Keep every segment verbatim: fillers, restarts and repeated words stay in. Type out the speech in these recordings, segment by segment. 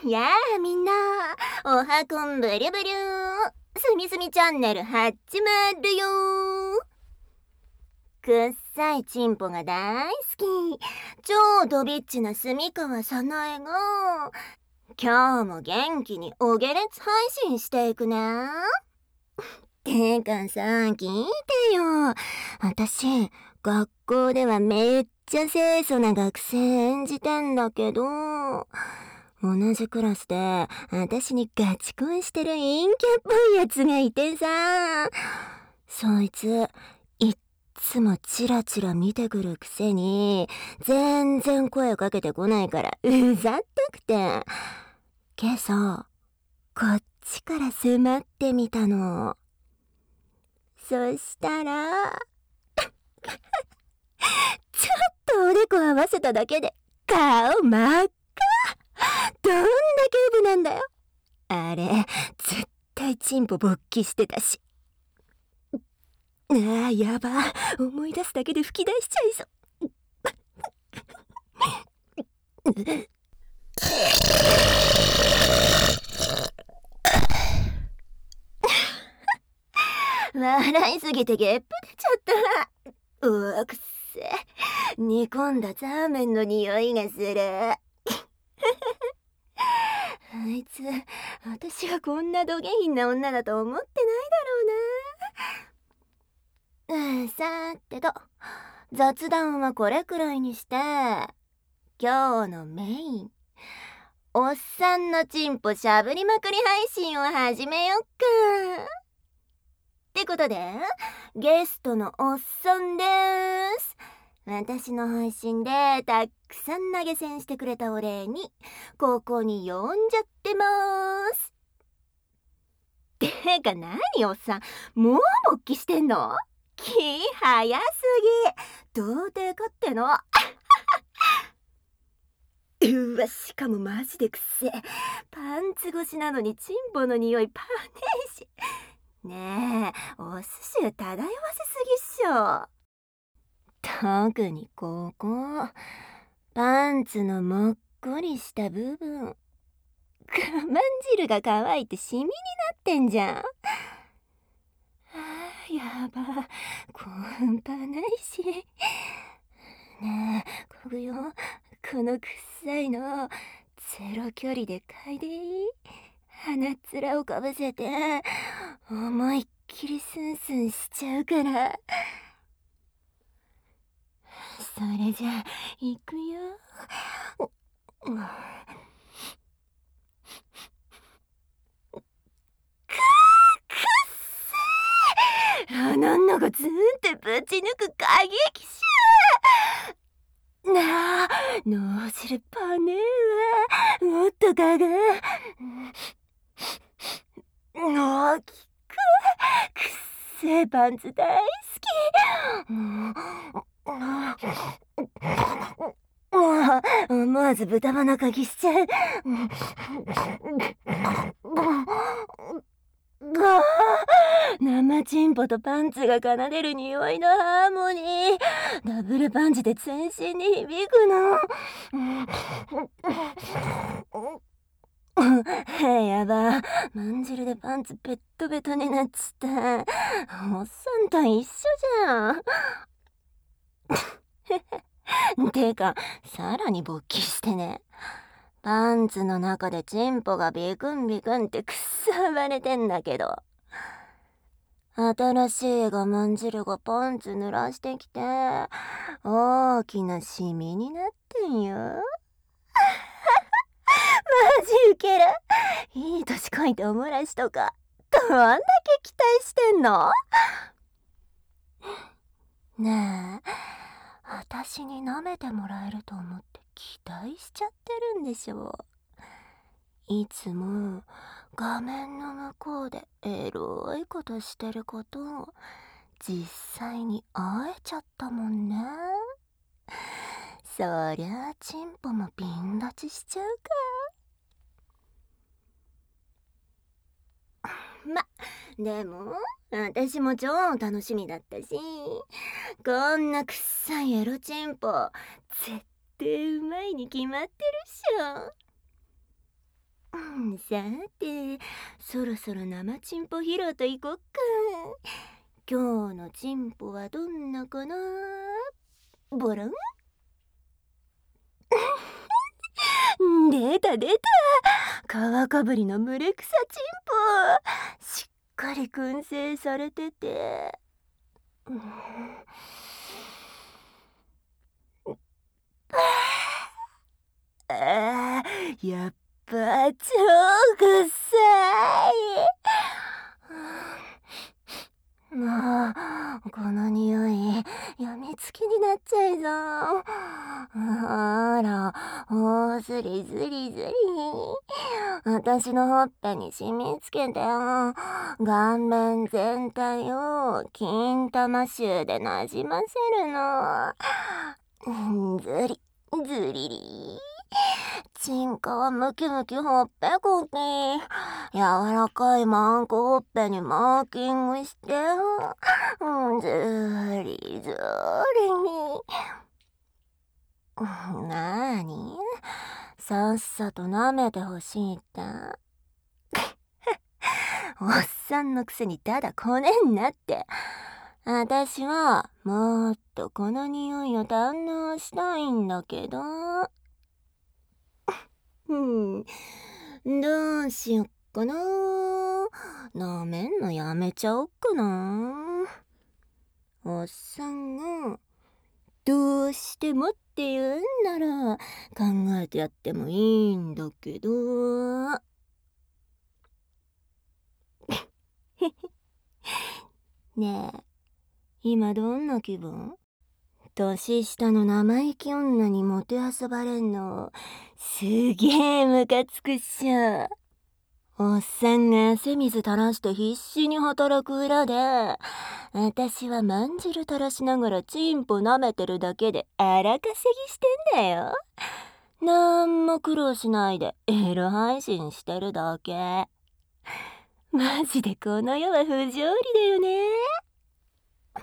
やあみんな、おはこんぶりゅぶりゅー、すみすみチャンネル始まるよー。くっさいチンポが大好き、超ドビッチな住川さなえが、今日も元気にお下劣配信していくね。てかさ、聞いてよ。私、学校ではめっちゃ清楚な学生演じてんだけど、同じクラスで私にガチ恋してる陰キャっぽいやつがいてさ、そいついっつもチラチラ見てくるくせに全然声かけてこないからうざったくて、今朝こっちから迫ってみたの。そしたらちょっとおでこ合わせただけで顔真っ赤。どんだけウブなんだよ。あれ絶対チンポ勃起してたし。ああ、やば、思い出すだけで吹き出しちゃいそう笑いすぎてゲップ出ちゃった。うわ、くっせ、煮込んだザーメンの匂いがする。あいつ、私がこんなど下品な女だと思ってないだろうな。うん、さーてと、雑談はこれくらいにして、今日のメイン、おっさんのチンポしゃぶりまくり配信を始めよっか。ってことで、ゲストのおっさんです。私の配信でたくさん投げ銭してくれたお礼にここに呼んじゃってます。てか何おっさん、もう勃起してんの？気早すぎ。童貞かっての。うわ、しかもマジでくっせえ。パンツ越しなのにチンポの匂いパネーし。ねえ、お寿司漂わせすぎっしょ。特にここ、パンツのもっこりした部分、我慢汁が乾いてシミになってんじゃん。あー、やば、興奮パないし。ねえ、こぐよ、このくっさいのゼロ距離で嗅いでいい？鼻っ面をかぶせて思いっきりスンスンしちゃうから。それじゃあいくよ。くー、くっせー。鼻ん中ズーンってぶち抜く過激しゃー。なあ、脳汁パネーはもっとかぐ。大きく、くっせえパンツ大好き。もう思わず豚鼻かきしちゃう。生チンポとパンツが奏でる匂いのハーモニー、ダブルパンチで全身に響くの。やば、まんじるでパンツベットベトになっちゃった。おっさんと一緒じゃん。てか、さらに勃起してね。パンツの中でチンポがビクンビクンってくっさ暴れてんだけど、新しい我慢汁がパンツ濡らしてきて大きなシミになってんよ。マジウケる。いい年こいておもらしとかどんだけ期待してんの？ねえ、私に舐めてもらえると思って期待しちゃってるんでしょ。いつも画面の向こうでエロいことしてることを実際に会えちゃったもんね。そりゃあチンポもビン立ちしちゃうか。ま、でも私も超楽しみだったし、こんなくっさいエロチンポ絶対うまいに決まってるっしょ。 ん、さて、そろそろ生チンポ披露といこっか。今日のチンポはどんなかな。ボロン出た出た、皮かぶりのムレクサチンポ、しっかり燻製されてて、うん、あー、やっぱ超くさい。もうこの匂いやみつきになっちゃいそう。あら、おー、ずりずりずり、私のほっぺに染みつけてよ。顔面全体を金玉臭でなじませるの。ずりずりり、チンコはムキムキほっぺこき、柔らかいマンコほっぺにマーキングして、ずりずり。なーに、さっさと舐めてほしいって。おっさんのくせにただこねんなって。私はもっとこの匂いを堪能したいんだけど。うん、どうしよっかな。舐めんのやめちゃおっかな。おっさんがどうしてもって言うんなら考えてやってもいいんだけど。ねえ、今どんな気分？年下の生意気女にもてあそばれんのすげえムカつくっしょ。おっさんが汗水垂らして必死に働く裏で、私はまんじる垂らしながらチンポ舐めてるだけで荒稼ぎしてんだよ。なんも苦労しないでエロ配信してるだけ。マジでこの世は不条理だよね。あ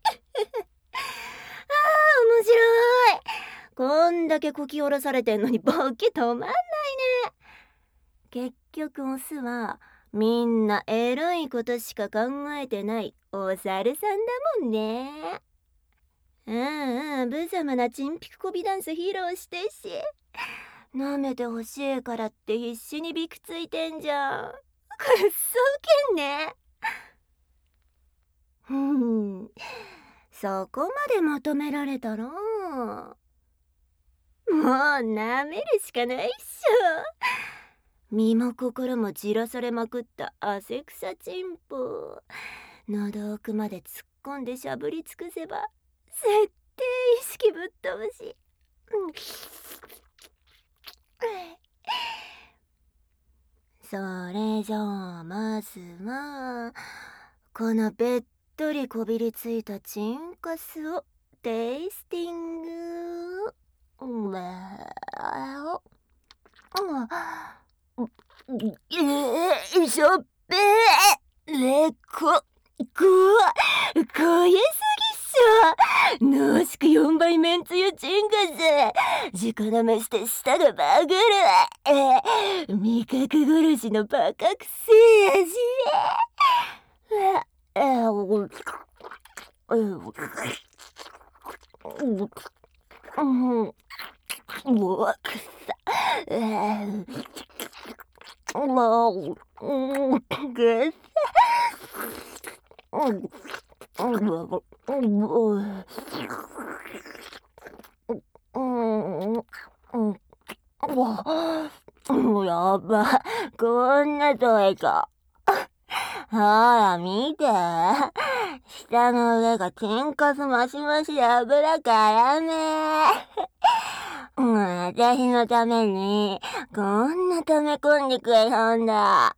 ー、面白い。こんだけこき下ろされてんのにボケ止まんないね。結局オスはみんなエロいことしか考えてないお猿さんだもんね。うんうん、無様なチンピクコビダンス披露してし、舐めてほしいからって必死にびくついてんじゃん。くっそウケんね。ふん、そこまで求められたらもう舐めるしかないっしょ。身も心もじらされまくった汗臭チンポ、喉奥まで突っ込んでしゃぶり尽くせば絶対意識ぶっ飛ぶし、うん、それじゃあまずはこのべっとりこびりついたチンカスをテイスティング。うわあ、えー、しょっぺー、れここわ濃ゆすぎっしょ。濃縮よんばいめんつゆチンカス、直舐めして舌がバグる。えー、味覚殺しのバカくせえ味。えー、うわ、くさ。えー、もう、くさ。やば、こんな遠いか。ほら見て、下の上がチンカスマシマシで油絡め。私のためにこんな溜め込んでくれたんだ。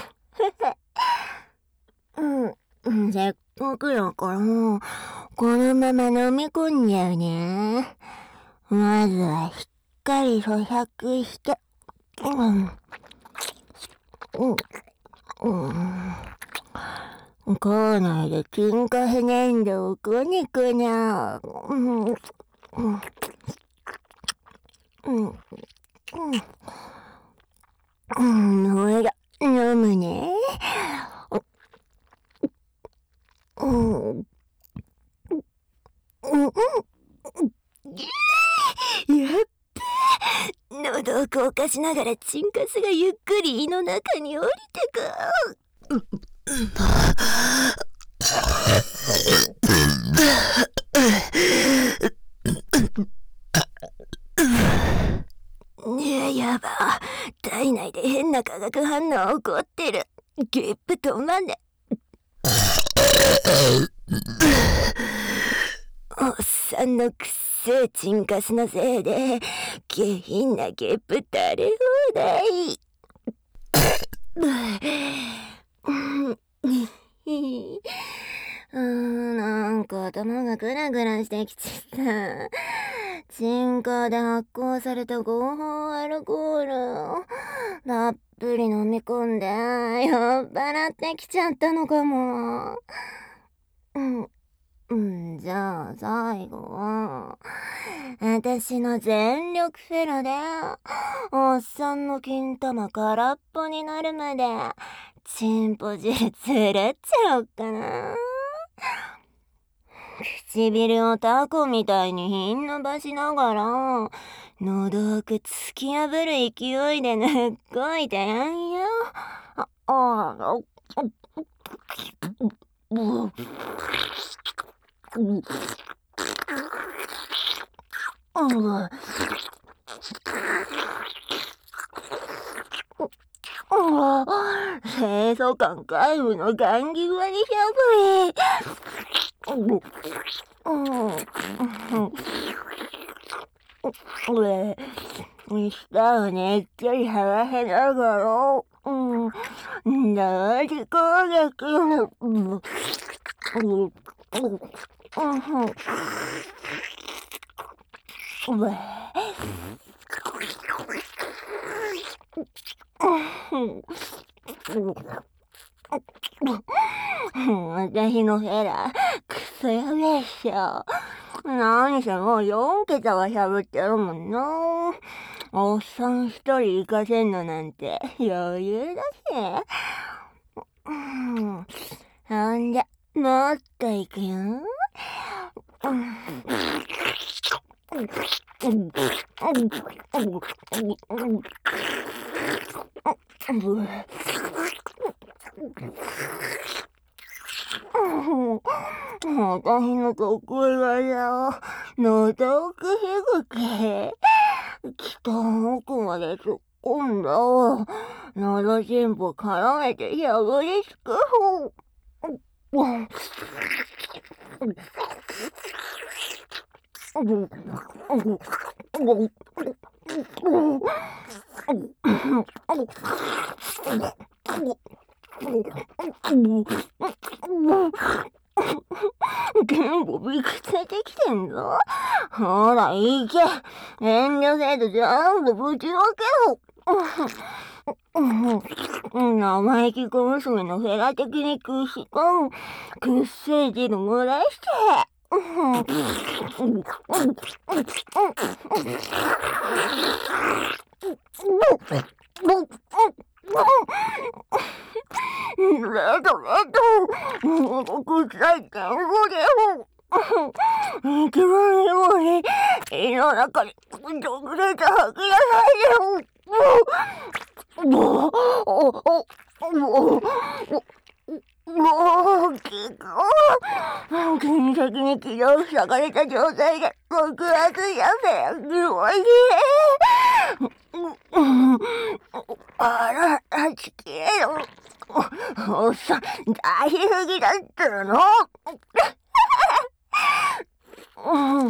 うん、せっかくだからこのまま飲み込んじゃうね。まずはしっかり咀嚼して、うんうんうん、口内で金化不粘土をくにくにゃ、うんうんうんうんうん、ほら、飲むね。うん、うん、うん、やっべ、喉を硬化しながらチンカスがゆっくり胃の中に降りてく。いや、やば。体内で変な化学反応起こってる。ゲップ止まんね。おっさんのくっせえチンカスのせいで下品なゲップ垂れ放題。うーん、なんか頭がグラグラしてきちゃった。鎮火で発酵された合法アルコールたっぷり飲み込んで酔っ払ってきちゃったのかも。うんうん、じゃあ最後は私の全力フェラでおっさんの金玉空っぽになるまでチンポ汁つるっちゃおっかな。唇をタコみたいに品伸ばしながら喉奥突き破る勢いでぬっこいてやんよ。あああうん清楚感皆無のガンギ割りしゃぶり。舌をねっちょりはらへながら、うん、同時攻撃の、うん私のヘラ、クソやべえっしょ。何せもうよん桁はしゃぶってるもんな。おっさん一人行かせんのなんて余裕だし。うん、ほんで、もっと行くよ。私の得意技、喉奥ひぐき。北の奥まで突っ込んだ。喉チンポ絡めてしゃぶりつく方。結構びくついてきてんぞ。ほら、行け。遠慮せず全部ぶちまけろ。生意気小娘のフェラ的にくしとくっせえ汁漏らして。レドレド臭い健康でよ。一番より胃の中に直接吐き出さないでよ。もう、お、お、お、もう、結構、金先に気を塞がれた状態で極悪やべえ、すごいね。あら、あちきれよ。おっさん、大すぎだっつうの。うん。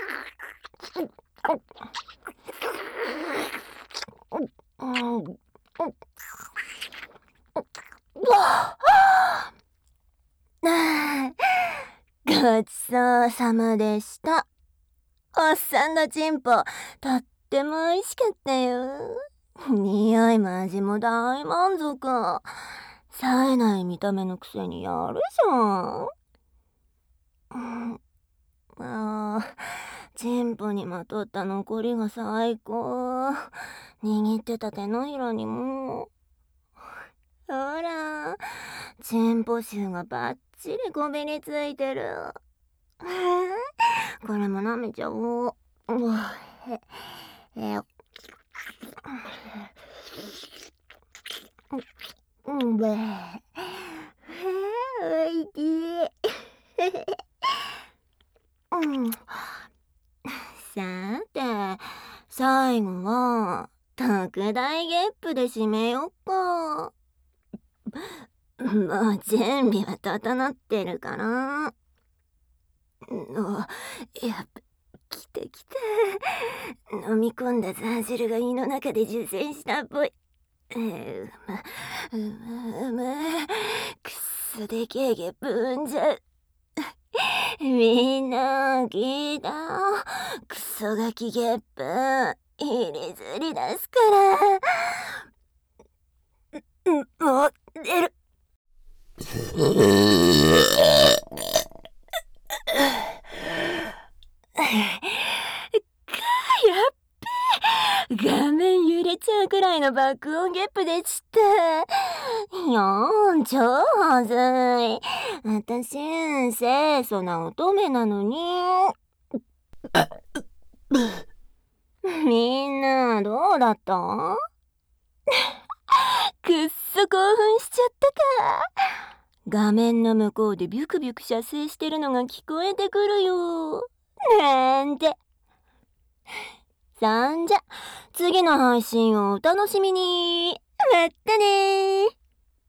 ごちそうさまでした。おっさんのチンポ、とっても美味しかったよ。匂いも味も大満足。冴えない見た目のくせにやるじゃん。ああ、 チンポにまとった残りが最高。握ってた手のひらにも。ほら、チンポ臭がバッチリこびりついてる。これも舐めちゃおう。うわへえうんべえおいしい。うんさて、最後は特大ゲップで締めよっか。もう準備は整ってるかな。お、やっぱ来た来た。飲み込んだザー汁が胃の中で受精したっぽい。えー、うまうまうまくっそでけえゲップ産んじゃう。みんな聞いた？クソガキゲップ入れずり出すから。もう出る。やっべえ、画面揺れちゃうくらいの爆音ゲップでした。いやー、超はずい。あたし、清楚な乙女なのに。みんな、どうだった？くっそ興奮しちゃったか。画面の向こうでビュクビュク射精してるのが聞こえてくるよ。なんて。そんじゃ、次の配信をお楽しみに。まったねー。